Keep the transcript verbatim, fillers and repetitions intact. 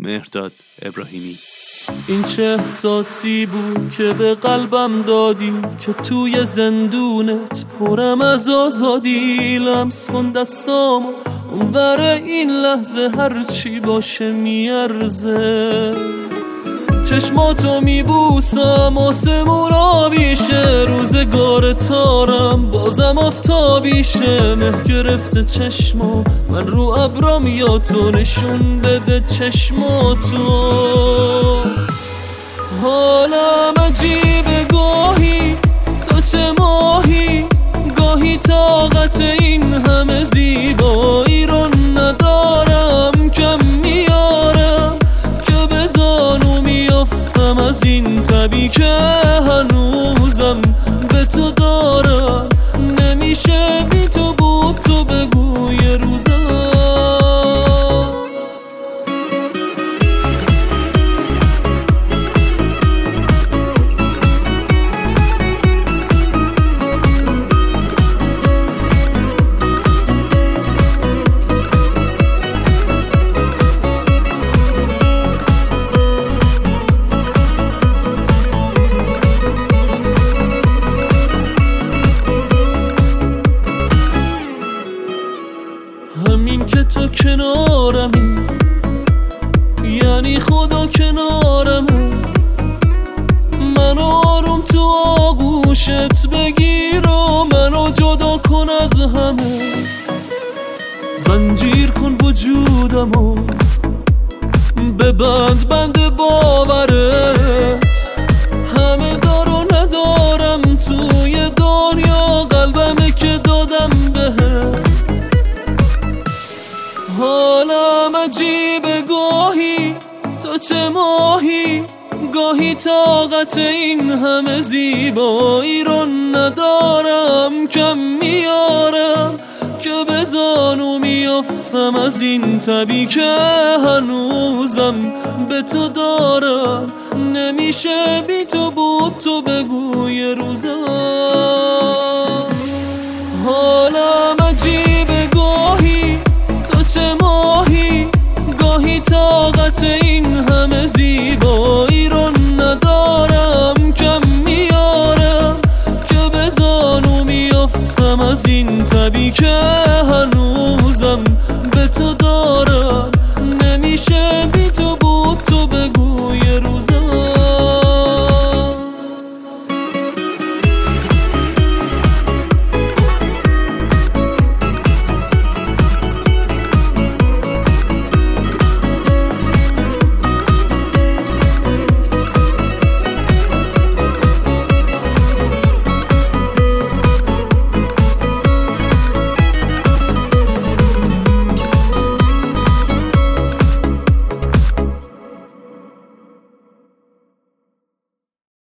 مهرداد ابراهیمی. این چه احساسی بود که به قلبم دادی که توی زندونت پرم از آزادی. لمس کن دستامو اونور این لحظه، هر چی باشه میارزه. چشماتو میبوسم آسمون آبیشه، روزگار تارم بازم آفتابیشه. مه گرفته چشما من رو ابرام، یا تو نشون بده چشماتو. حالم عجیبه گاهی تو چه ماهی، گاهی طاقت این همه زیبایی رو ندارم. کم میارم که به زانو میافتم از این تبی که هنوزم به تو دارم. نمیشه بی تو بود تو بگو یه روزم. همین که تو کنارمی یعنی خدا کنارمه. منو آروم تو آغوشت بگیر و منو جدا کن از همه. زنجیر کن وجودمو ببند بند باورت. همه دارو ندارم توی دنیا، قلبمه که دادم بهت. حالم عجیبه گاهی تو چه ماهی، گاهی طاقت این همه زیبایی رو ندارم. کم میارم که به زانو میافتم از این تبی که هنوزم به تو دارم. نمیشه بی تو بود تو بگو یه روزم. حالم عجیبه گاهی تو چه ماهی، گاهی طاقت این همه زیبایی رو ندارم. کم میارم که به زانو میافتم از این تبی که هنوز